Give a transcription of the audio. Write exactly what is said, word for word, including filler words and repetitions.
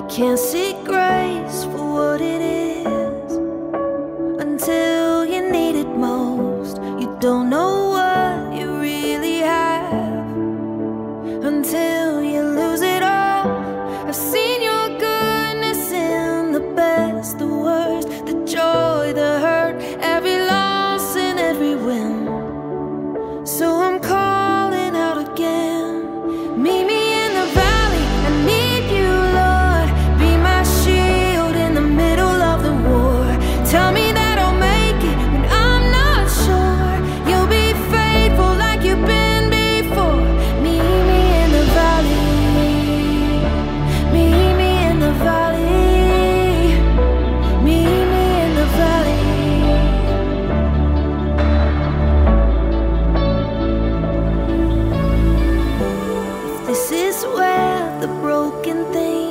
Can't see grace for what it is until you need it most. You don't know what you really have until you lose it all. I've seen your goodness in the best, the worst, the joy, the hurt, every loss and every win. So I'm calling out again. Meet me in the valley, I need you, Lord. Be my shield in the middle of the war. Tell me that I'll make it when I'm not sure. You'll be faithful like you've been before. Meet me in the valley. Meet me in the valley. Meet me in the valley. This is where the broken things